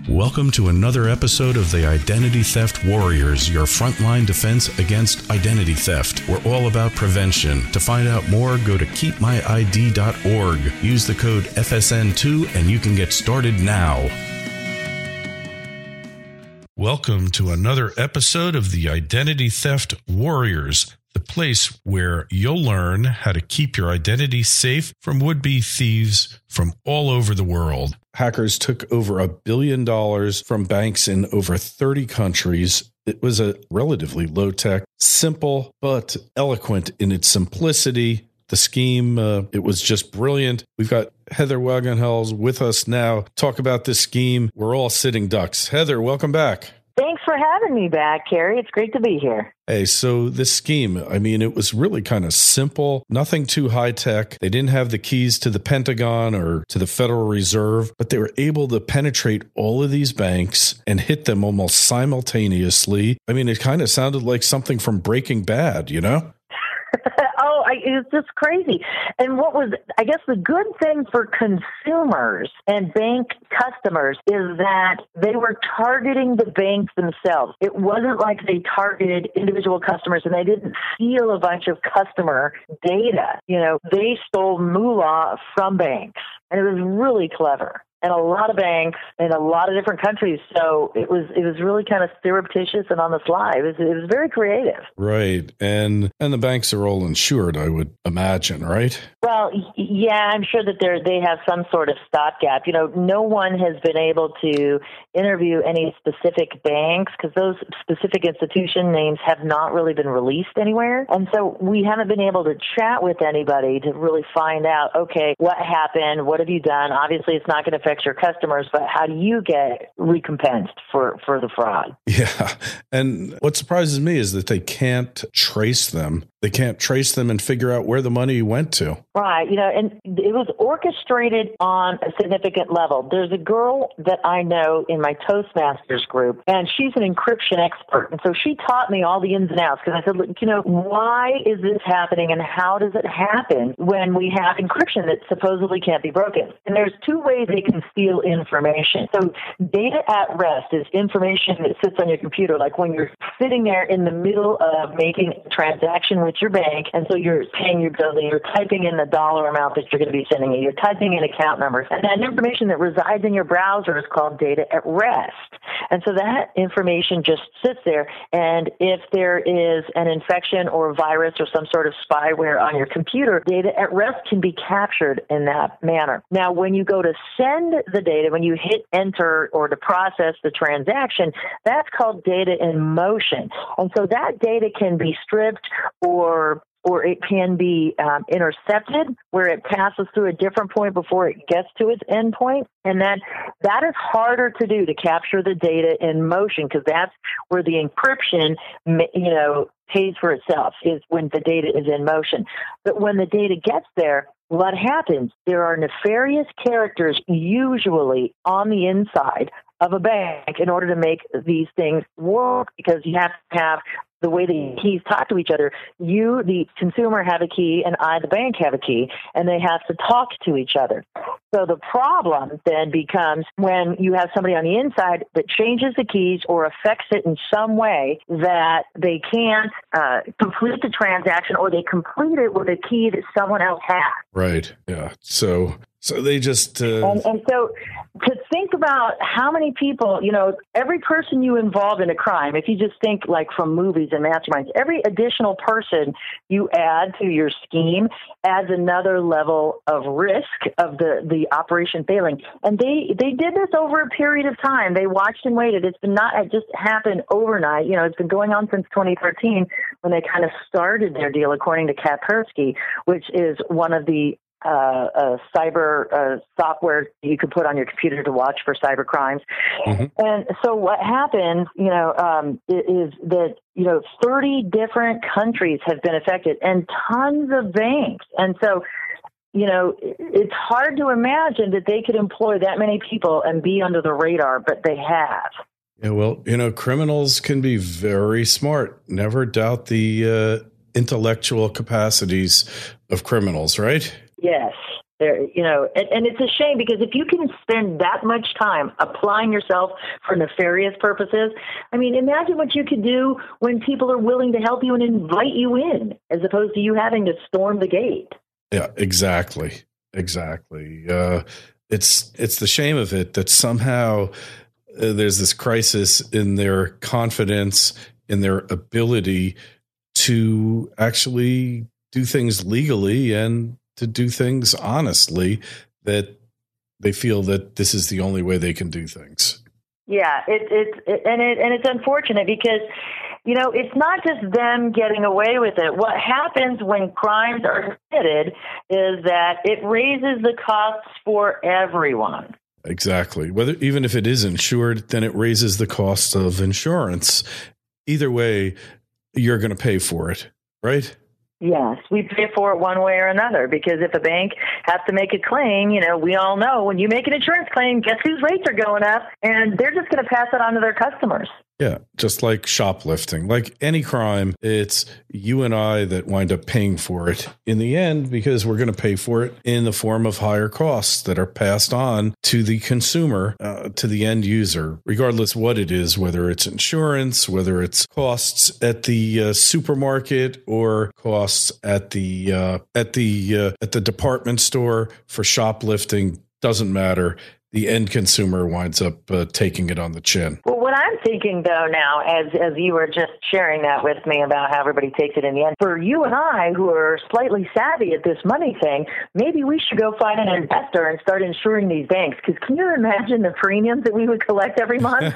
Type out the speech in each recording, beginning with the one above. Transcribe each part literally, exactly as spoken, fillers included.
Welcome to another episode of the Identity Theft Warriors, your frontline defense against identity theft. We're all about prevention. To find out more, go to keep my I D dot org. Use the code F S N two and you can get started now. Welcome to another episode of the Identity Theft Warriors, the place where you'll learn how to keep your identity safe from would-be thieves from all over the world. Hackers took over a billion dollars from banks in over thirty countries. It was a relatively low-tech, simple, but eloquent in its simplicity. The scheme, uh, it was just brilliant. We've got Heather Wagenhals with us now. Talk about this scheme. We're all sitting ducks. Heather, welcome back. Thanks for having me back, Carrie. It's great to be here. Hey, so this scheme, I mean, it was really kind of simple, nothing too high tech. They didn't have the keys to the Pentagon or to the Federal Reserve, but they were able to penetrate all of these banks and hit them almost simultaneously. I mean, it kind of sounded like something from Breaking Bad, you know? oh, I, it's just crazy. And what was, I guess, the good thing for consumers and bank customers is that they were targeting the banks themselves. It wasn't like they targeted individual customers and they didn't steal a bunch of customer data. You know, they stole moolah from banks, and it was really clever. And a lot of banks in a lot of different countries. So it was it was really kind of surreptitious and on the sly. It was, it was very creative. Right. And and the banks are all insured, I would imagine, right? Well, yeah, I'm sure that they they have some sort of stopgap. You know, no one has been able to interview any specific banks because those specific institution names have not really been released anywhere. And so we haven't been able to chat with anybody to really find out, okay, what happened? What have you done? Obviously, it's not going to affect your customers, but how do you get recompensed for, for the fraud? Yeah. And what surprises me is that they can't trace them. They can't trace them and figure out where the money went to. Right. You know, and it was orchestrated on a significant level. There's a girl that I know in my Toastmasters group, and she's an encryption expert. And so she taught me all the ins and outs because I said, look, you know, why is this happening and how does it happen when we have encryption that supposedly can't be broken? And there's two ways they can steal information. So data at rest is information that sits on your computer, like when you're sitting there in the middle of making a transaction with your bank, and so you're paying your bill, and you're typing in the dollar amount that you're going to be sending you. You're typing in account numbers. And that information that resides in your browser is called data at rest. And so that information just sits there. And if there is an infection or virus or some sort of spyware on your computer, data at rest can be captured in that manner. Now, when you go to send the data, when you hit enter or to process the transaction, that's called data in motion. And so that data can be stripped or or it can be um, intercepted where it passes through a different point before it gets to its endpoint. And then that is harder to do, to capture the data in motion, because that's where the encryption, you know, pays for itself, is when the data is in motion. But when the data gets there, what happens? There are nefarious characters usually on the inside of a bank in order to make these things work, because you have to have the way the keys talk to each other. You, the consumer, have a key, and I, the bank, have a key, and they have to talk to each other. So the problem then becomes when you have somebody on the inside that changes the keys or affects it in some way that they can't uh, complete the transaction, or they complete it with a key that someone else has. Right. Yeah. So So they just... Uh... And, and so to think about how many people, you know, every person you involve in a crime, if you just think like from movies and masterminds, every additional person you add to your scheme adds another level of risk of the, the operation failing. And they, they did this over a period of time. They watched and waited. It's been not, it just happened overnight. You know, it's been going on since twenty thirteen when they kind of started their deal, according to Kaspersky, which is one of the Uh, uh, cyber uh, software you could put on your computer to watch for cyber crimes. Mm-hmm. And so what happened, you know, um, is that, you know, thirty different countries have been affected and tons of banks. And so, you know, it's hard to imagine that they could employ that many people and be under the radar, but they have. Yeah, well, you know, criminals can be very smart. Never doubt the uh, intellectual capacities of criminals, right? Yes. There, you know, and, and it's a shame because if you can spend that much time applying yourself for nefarious purposes, I mean, imagine what you could do when people are willing to help you and invite you in, as opposed to you having to storm the gate. Yeah, exactly. Exactly. Uh, it's it's the shame of it that somehow uh, there's this crisis in their confidence, in their ability to actually do things legally and to do things honestly, that they feel that this is the only way they can do things. Yeah, it, it's it, and it and it's unfortunate because, you know, it's not just them getting away with it. What happens when crimes are committed is that it raises the costs for everyone. Exactly. Whether even if it is insured, then it raises the cost of insurance. Either way, you're going to pay for it, right? Yes, we pay for it one way or another because if a bank has to make a claim, you know, we all know when you make an insurance claim, guess whose rates are going up? And they're just going to pass it on to their customers. Yeah, just like shoplifting, like any crime, it's you and I that wind up paying for it in the end because we're going to pay for it in the form of higher costs that are passed on to the consumer, uh, to the end user, regardless what it is, whether it's insurance, whether it's costs at the uh, supermarket or costs at the uh, at the uh, at the department store for shoplifting. Doesn't matter. The end consumer winds up uh, taking it on the chin. Well, what I'm thinking, though, now, as as you were just sharing that with me about how everybody takes it in the end, for you and I who are slightly savvy at this money thing, maybe we should go find an investor and start insuring these banks. Because can you imagine the premiums that we would collect every month?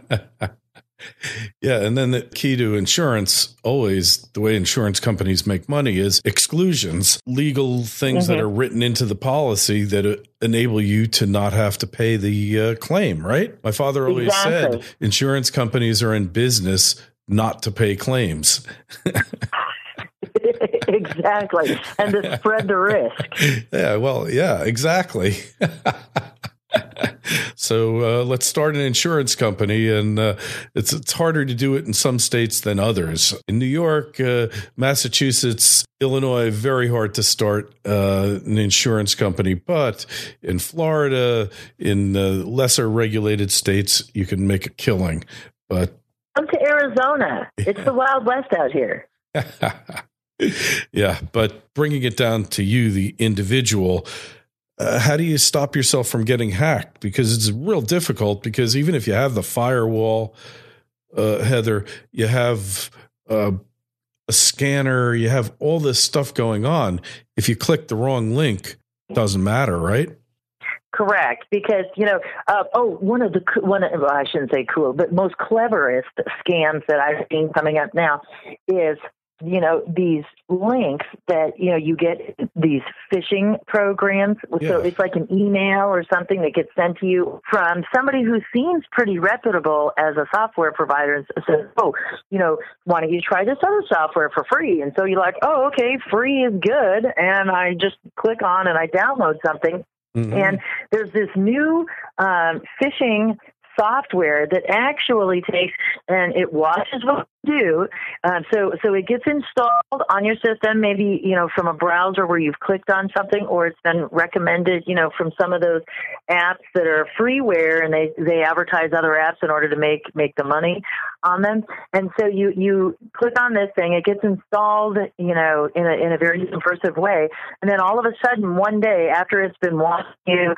Yeah, and then the key to insurance, always the way insurance companies make money is exclusions, legal things mm-hmm. that are written into the policy that uh, enable you to not have to pay the uh, claim, right? My father always exactly. said insurance companies are in business not to pay claims. Exactly, and to spread the risk. Yeah, well, yeah, exactly. So uh, let's start an insurance company, and uh, it's it's harder to do it in some states than others. In New York, uh, Massachusetts, Illinois, very hard to start uh, an insurance company. But in Florida, in uh, lesser regulated states, you can make a killing. But come to Arizona. It's the Wild West out here. Yeah, but bringing it down to you, the individual. Uh, how do you stop yourself from getting hacked? Because it's real difficult because even if you have the firewall, uh, Heather, you have uh, a scanner, you have all this stuff going on. If you click the wrong link, it doesn't matter, right? Correct, because, you know, uh, oh, one of the, one of, well, I shouldn't say cool, but most cleverest scams that I've seen coming up now is, you know, these links that, you know, you get these phishing programs. Yeah. So it's like an email or something that gets sent to you from somebody who seems pretty reputable as a software provider and says, oh, you know, why don't you try this other software for free? And so you're like, oh, okay, free is good. And I just click on and I download something. Mm-hmm. And there's this new um, phishing software that actually takes and it watches what you do. Um, so, so it gets installed on your system, maybe, you know, from a browser where you've clicked on something, or it's been recommended, you know, from some of those apps that are freeware and they, they advertise other apps in order to make, make the money on them. And so you, you click on this thing, it gets installed, you know, in a, in a very subversive way. And then all of a sudden, one day after it's been watching you,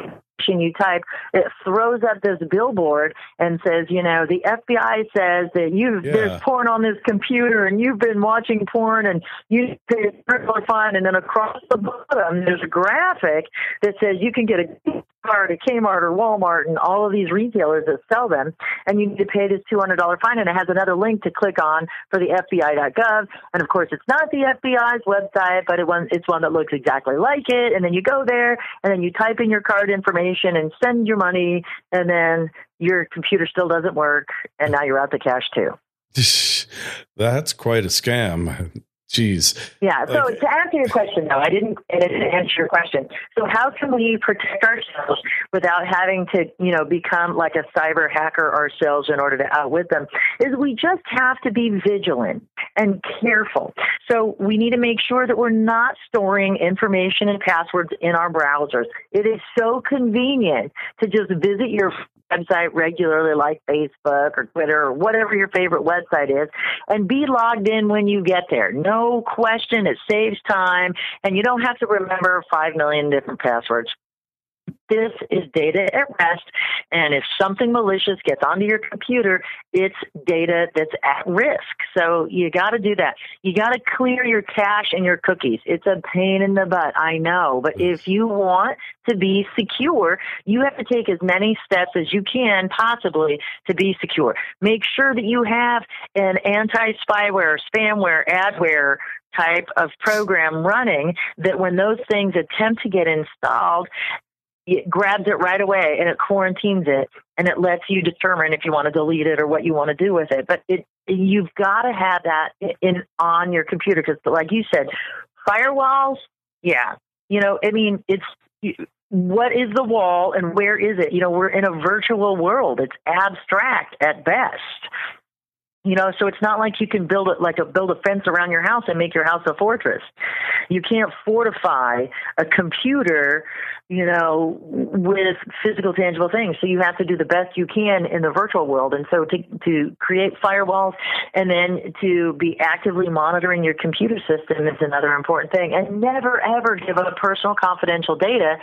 you type, it throws up this billboard and says, you know, the F B I says that you yeah. there's porn on this computer and you've been watching porn and you pay a fine. And then across the bottom, there's a graphic that says you can get a card at Kmart or Walmart and all of these retailers that sell them, and you need to pay this two hundred dollars fine. And it has another link to click on for the F B I dot gov. And of course, it's not the F B I's website, but it one, it's one that looks exactly like it. And then you go there and then you type in your card information and send your money, and then your computer still doesn't work, and now you're out the cash too. That's quite a scam. Jeez. Yeah. So Like, to answer your question, though, I didn't, I didn't answer your question. So how can we protect ourselves without having to, you know, become like a cyber hacker ourselves in order to outwit them? Is we just have to be vigilant and careful. So we need to make sure that we're not storing information and passwords in our browsers. It is so convenient to just visit your website regularly, like Facebook or Twitter or whatever your favorite website is, and be logged in when you get there. No question. It saves time, and you don't have to remember five million different passwords. This is data at rest, and if something malicious gets onto your computer, it's data that's at risk. So you got to do that. You got to clear your cache and your cookies. It's a pain in the butt, I know, but if you want to be secure, you have to take as many steps as you can possibly to be secure. Make sure that you have an anti-spyware, spamware, adware type of program running that when those things attempt to get installed, it grabs it right away and it quarantines it, and it lets you determine if you want to delete it or what you want to do with it. But it, you've got to have that in on your computer because, like you said, firewalls, yeah. You know, I mean, it's what is the wall and where is it? You know, we're in a virtual world. It's abstract at best. You know, so it's not like you can build it like a build a fence around your house and make your house a fortress. You can't fortify a computer, you know, with physical, tangible things. So you have to do the best you can in the virtual world. And so to to create firewalls and then to be actively monitoring your computer system is another important thing. And never, ever give up personal confidential data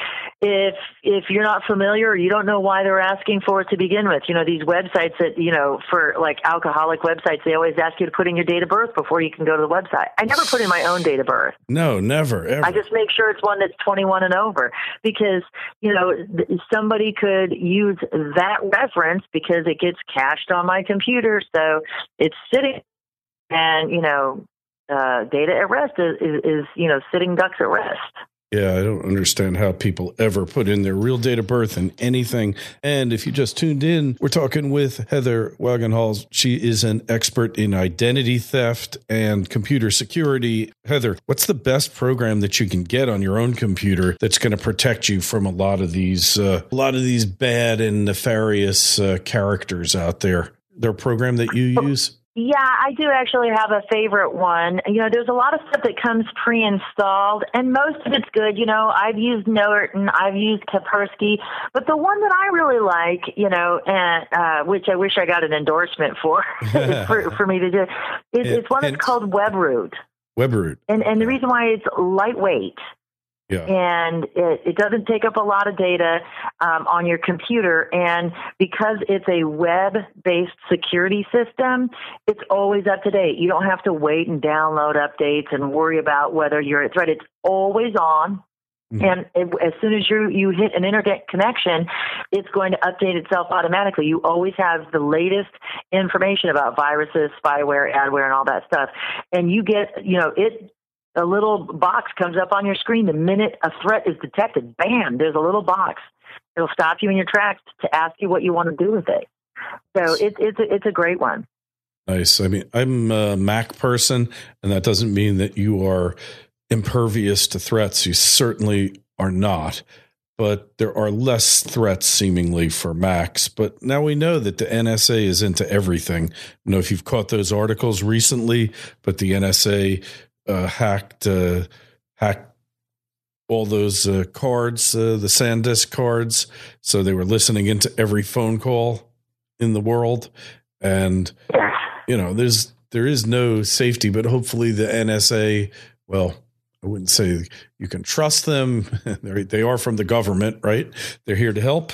if if you're not familiar or you don't know why they're asking for it to begin with. You know, these websites that, you know, for like alcoholic websites, they always ask you to put in your date of birth before you can go to the website. I never put in my own date of birth. No, never, ever. I just make sure it's one that's twenty-one and over because, you know, somebody could use that reference because it gets cached on my computer. So it's sitting and, you know, uh, data at rest is, is, is, you know, sitting ducks at rest. Yeah, I don't understand how people ever put in their real date of birth in anything. And if you just tuned in, we're talking with Heather Wagenhals. She is an expert in identity theft and computer security. Heather, what's the best program that you can get on your own computer that's going to protect you from a lot of these, uh, a lot of these bad and nefarious uh, characters out there? Is there a program that you use? Yeah, I do actually have a favorite one. You know, there's a lot of stuff that comes pre-installed, and most of it's good. You know, I've used Norton, I've used Kaspersky, but the one that I really like, you know, and uh, which I wish I got an endorsement for for, for me to do, is it's one that's called WebRoot. WebRoot. And, and the reason why it's lightweight. Yeah. And it, it doesn't take up a lot of data um, on your computer. And because it's a web-based security system, it's always up to date. You don't have to wait and download updates and worry about whether you're a threat. It's always on. Mm-hmm. And it, as soon as you, you hit an internet connection, it's going to update itself automatically. You always have the latest information about viruses, spyware, adware, and all that stuff. And you get, you know, it... a little box comes up on your screen the minute a threat is detected. Bam, there's a little box. It'll stop you in your tracks to ask you what you want to do with it. So it, it's, a, it's a great one. Nice. I mean, I'm a Mac person, and that doesn't mean that you are impervious to threats. You certainly are not. But there are less threats seemingly for Macs. But now we know that the N S A is into everything. I don't know if you've caught those articles recently, but the N S A Uh, hacked, uh, hacked all those uh, cards, uh, the SanDisk cards. So they were listening into every phone call in the world, and you know, there's there is no safety. But hopefully, the N S A, well, I wouldn't say you can trust them. They're, they are from the government, right? They're here to help.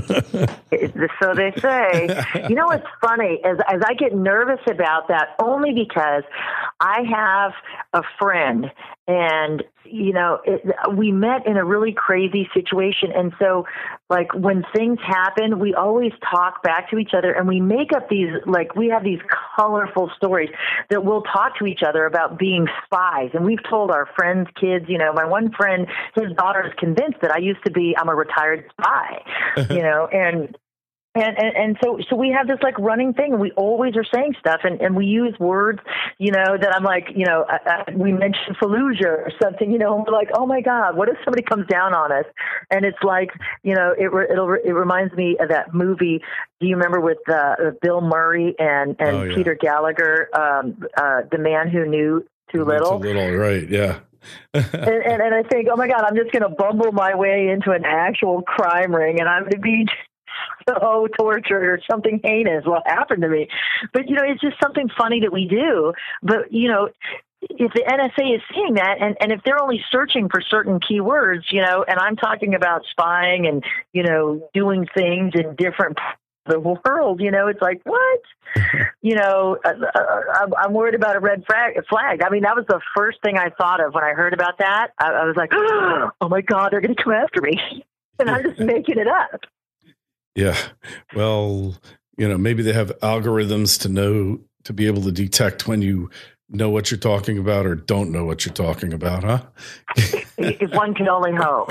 So they say. You know what's funny is as I get nervous about that only because I have a friend and, you know, it, we met in a really crazy situation. And so, like, when things happen, we always talk back to each other and we make up these, like, we have these colorful stories that we'll talk to each other about being spies. And we've told our friends' kids, you know, my one friend, his daughter is convinced that I used to be, I'm a retired spy, you know, and And, and and so so we have this like running thing. We always are saying stuff, and, and we use words, you know, that I'm like, you know, I, I, we mentioned Fallujah or something, you know, and we're like, oh my God, what if somebody comes down on us? And it's like, you know, it it'll it reminds me of that movie. Do you remember with uh, Bill Murray and and oh, yeah. Peter Gallagher, um, uh, The Man Who Knew Too Little? Too little, right? Yeah. and, and and I think, oh my God, I'm just going to bumble my way into an actual crime ring, and I'm going to be so tortured or something heinous will happen to me. But, you know, it's just something funny that we do. But, you know, if the N S A is seeing that, and, and if they're only searching for certain keywords, you know, and I'm talking about spying and, you know, doing things in different parts of the world, you know, it's like, what? you know, uh, I'm worried about a red flag. I mean, that was the first thing I thought of when I heard about that. I, I was like, oh, my God, they're going to come after me. And I'm just making it up. Yeah. Well, you know, maybe they have algorithms to know, to be able to detect when you know what you're talking about or don't know what you're talking about, huh? If one can only hope.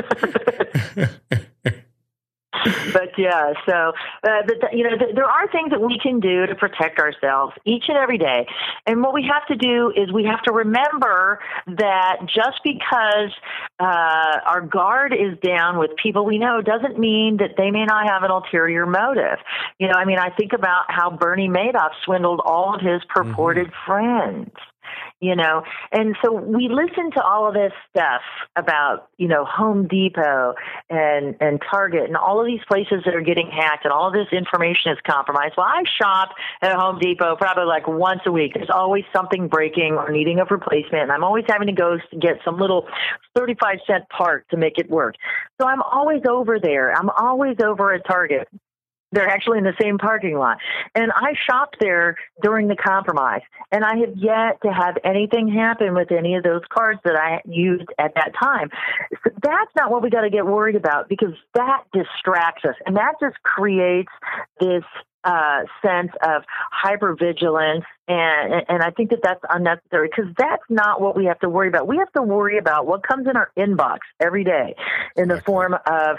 But yeah, so, uh, but, you know, th- there are things that we can do to protect ourselves each and every day. And what we have to do is we have to remember that just because uh, our guard is down with people we know doesn't mean that they may not have an ulterior motive. You know, I mean, I think about how Bernie Madoff swindled all of his purported mm-hmm. friends. You know, and so we listen to all of this stuff about, you know, Home Depot and, and Target and all of these places that are getting hacked and all of this information is compromised. Well, I shop at Home Depot probably like once a week. There's always something breaking or needing a replacement, and I'm always having to go get some little thirty-five cent part to make it work. So I'm always over there. I'm always over at Target. They're actually in the same parking lot. And I shopped there during the compromise, and I have yet to have anything happen with any of those cards that I used at that time. So that's not what we got to get worried about, because that distracts us, and that just creates this uh, sense of hypervigilance. And, and I think that that's unnecessary, because that's not what we have to worry about. We have to worry about what comes in our inbox every day in the form of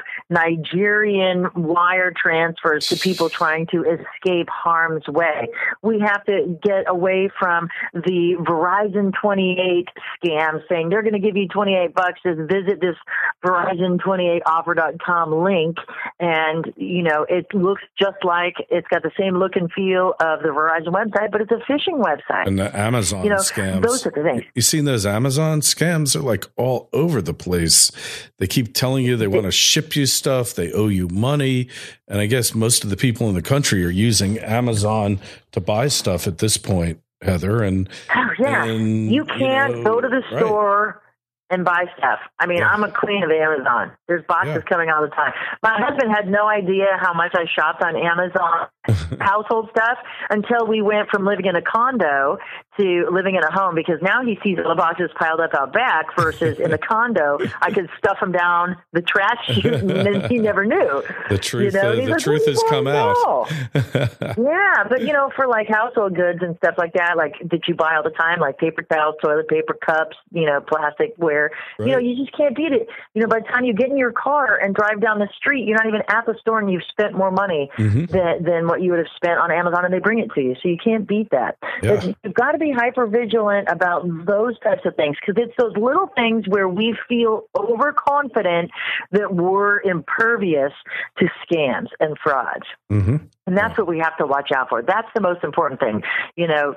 Nigerian wire transfers to people trying to escape harm's way. We have to get away from the Verizon twenty-eight scam saying they're going to give you twenty-eight bucks. Just visit this Verizon twenty-eight offer dot com link. And, you know, it looks just like, it's got the same look and feel of the Verizon website, but it's a phishing website. And the Amazon you know, scams. Those are the things. You seen those Amazon scams? They're like all over the place. They keep telling you they want to ship you stuff. They owe you money. And I guess most of the people in the country are using Amazon to buy stuff at this point, Heather. And oh, yeah, and, you can't you know, go to the store right. and buy stuff. I mean, yeah. I'm a queen of Amazon. There's boxes yeah. coming all the time. My husband had no idea how much I shopped on Amazon household stuff until we went from living in a condo to living in a home, because now he sees all the boxes piled up out back versus in the condo, I could stuff them down the trash chute and he never knew. The truth, you know? uh, the like, truth has come out. Yeah, but you know, for like household goods and stuff like that, like that you buy all the time, like paper towels, toilet paper, cups, you know, plastic ware, right. you know, you just can't beat it. You know, by the time you get in your car and drive down the street, you're not even at the store and you've spent more money mm-hmm. than, than what you would have spent on Amazon, and they bring it to you. So you can't beat that. Yeah. You've got to be hyper vigilant about those types of things, because it's those little things where we feel overconfident that we're impervious to scams and frauds. Mm-hmm. And that's what we have to watch out for. That's the most important thing. You know,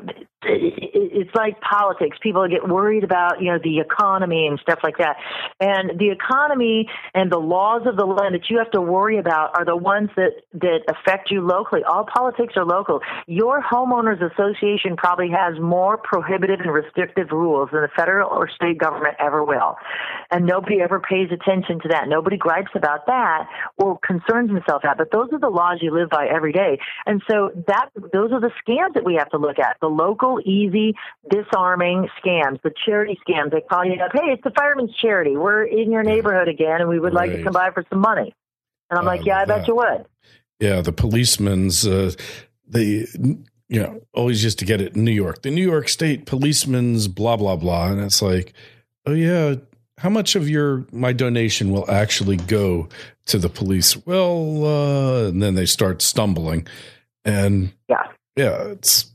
it's like politics. People get worried about, you know, the economy and stuff like that. And the economy and the laws of the land that you have to worry about are the ones that, that affect you locally. All politics are local. Your homeowners association probably has more prohibitive and restrictive rules than the federal or state government ever will. And nobody ever pays attention to that. Nobody gripes about that or concerns himself about. But those are the laws you live by every day. And so that those are the scams that we have to look at. The local, easy, disarming scams, the charity scams. They call you up, hey, it's the fireman's charity. We're in your neighborhood again, and we would right. like to come by for some money. And I'm uh, like, yeah, I bet that. you would. Yeah, the policemen's, uh, they, you know, always used to get it in New York. The New York State policemen's blah, blah, blah. And it's like, oh, yeah, how much of your my donation will actually go to the police? Well, uh, and then they start stumbling, and yeah, yeah, it's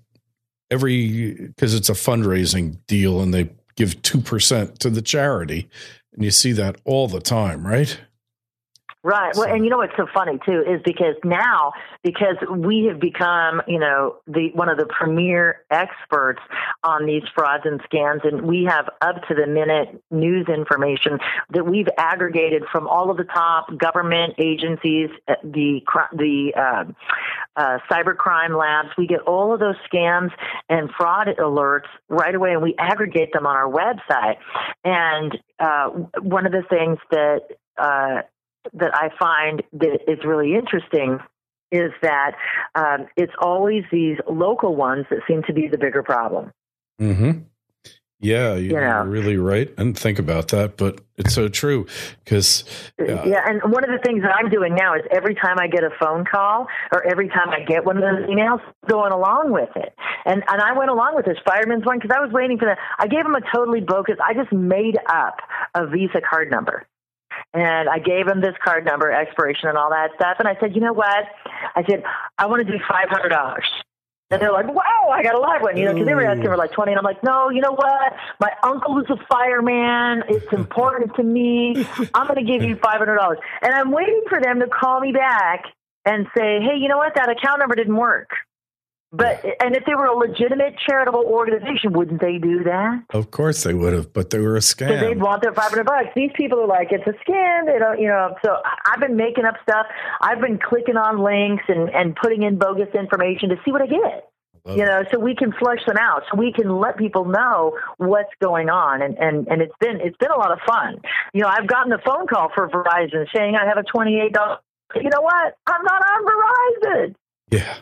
every because it's a fundraising deal, and they give two percent to the charity, and you see that all the time, right? Right. Well, and you know what's so funny too is because now, because we have become, you know, the one of the premier experts on these frauds and scams, and we have up to the minute news information that we've aggregated from all of the top government agencies, the the uh, uh, cybercrime labs. We get all of those scams and fraud alerts right away, and we aggregate them on our website. And uh, one of the things that uh, that I find that is really interesting is that um, it's always these local ones that seem to be the bigger problem. Mm-hmm. Yeah, you're you know? really right. And think about that, but it's so true because yeah. yeah. And one of the things that I'm doing now is every time I get a phone call or every time I get one of those emails, going along with it. And and I went along with this fireman's one because I was waiting for that. I gave him a totally bogus. I just made up a Visa card number. And I gave him this card number, expiration, and all that stuff. And I said, you know what? I said, I want to do five hundred dollars. And they're like, wow, I got a live one, you know, because they were asking for like twenty. And I'm like, no, you know what? My uncle is a fireman. It's important to me. I'm going to give you five hundred dollars. And I'm waiting for them to call me back and say, hey, you know what? That account number didn't work. But and if they were a legitimate charitable organization, wouldn't they do that? Of course they would have, but they were a scam. So they'd want their five hundred bucks. These people are like, it's a scam. They don't, you know. So I've been making up stuff. I've been clicking on links and, and putting in bogus information to see what I get. Love you know, so we can flush them out. So we can let people know what's going on. And, and, and it's been it's been a lot of fun. You know, I've gotten a phone call for Verizon saying I have a twenty-eight dollars. You know what? I'm not on Verizon. Yeah.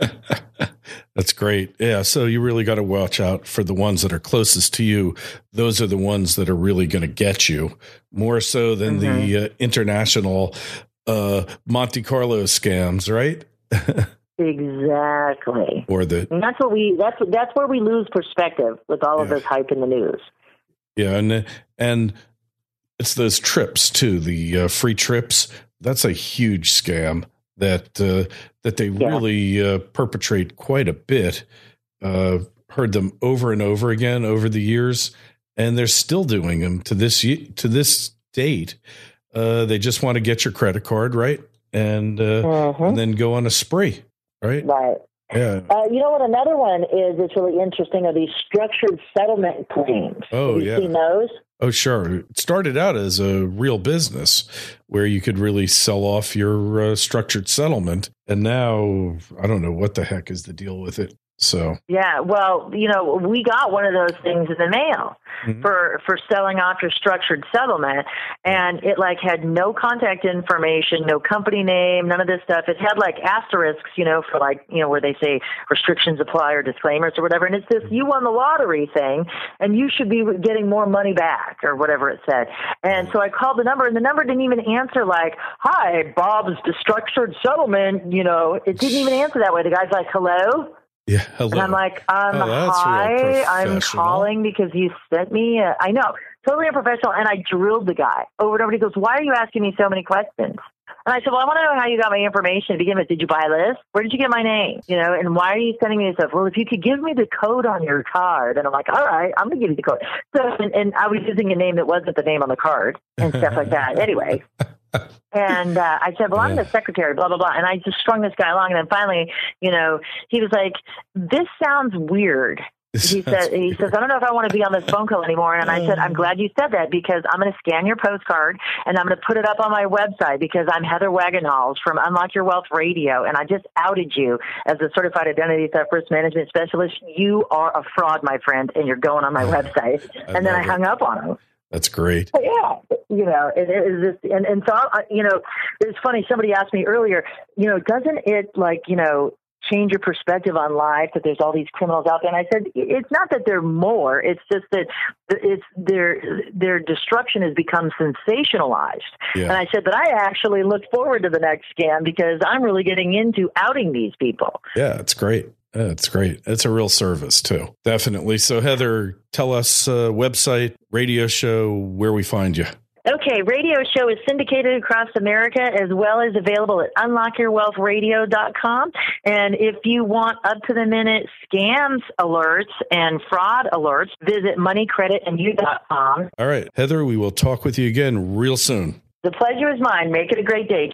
That's great. Yeah. So you really got to watch out for the ones that are closest to you. Those are the ones that are really going to get you more so than mm-hmm. the uh, international uh, Monte Carlo scams, right? Exactly. Or the and that's what we that's that's where we lose perspective with all of yeah. this hype in the news. Yeah, and and it's those trips too, the uh, free trips. That's a huge scam that uh, that they yeah. really uh, perpetrate quite a bit. Uh, heard them over and over again over the years, and they're still doing them to this to this date. Uh, they just want to get your credit card, right, and uh, mm-hmm. and then go on a spree, right? Right. Yeah. Uh, you know what? Another one is that's really interesting are these structured settlement claims. Oh, Have you yeah. seen those? Oh, sure. It started out as a real business where you could really sell off your uh, structured settlement. And now I don't know what the heck is the deal with it. So, yeah, well, you know, we got one of those things in the mail mm-hmm. for, for selling off your structured settlement. And it like had no contact information, no company name, none of this stuff. It had like asterisks, you know, for like, you know, where they say restrictions apply or disclaimers or whatever. And it's this, you won the lottery thing and you should be getting more money back or whatever it said. And so I called the number and the number didn't even answer like, hi, Bob's structured settlement. You know, it didn't even answer that way. The guy's like, hello? Yeah, hello. And I'm like, um, oh, hi, I'm calling because you sent me. A, I know, totally unprofessional. And I drilled the guy over and over. He goes, why are you asking me so many questions? And I said, well, I want to know how you got my information to begin with. Did you buy this? Where did you get my name? You know, and why are you sending me this stuff? Well, if you could give me the code on your card. And I'm like, all right, I'm going to give you the code. So, and, and I was using a name that wasn't the name on the card and stuff like that. Anyway. And uh, I said, well, I'm yeah. the secretary, blah, blah, blah. And I just strung this guy along. And then finally, you know, he was like, this sounds weird. He said, he says, I don't know if I want to be on this phone call anymore. And I said, I'm glad you said that because I'm going to scan your postcard and I'm going to put it up on my website because I'm Heather Wagenhals from Unlock Your Wealth Radio. And I just outed you as a certified identity theft risk management specialist. You are a fraud, my friend, and you're going on my website. And then I hung up on him. That's great. But yeah, you know, it is this, and, and so, I, you know, it's funny. Somebody asked me earlier, you know, doesn't it like, you know, change your perspective on life that there's all these criminals out there? And I said, it's not that they're more, it's just that it's their, their destruction has become sensationalized. Yeah. And I said, but I actually look forward to the next scam because I'm really getting into outing these people. Yeah, it's great. That's great. It's a real service too. Definitely. So Heather, tell us uh, website, radio show, where we find you. Okay, radio show is syndicated across America as well as available at unlock your wealth radio dot com. And if you want up-to-the-minute scams alerts and fraud alerts, visit money credit and you dot com. All right, Heather, we will talk with you again real soon. The pleasure is mine. Make it a great day.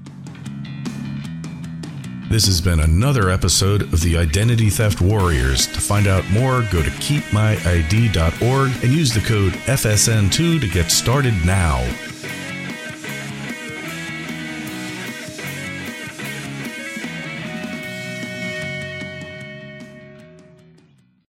This has been another episode of the Identity Theft Warriors. To find out more, go to keep my I D dot org and use the code F S N two to get started now.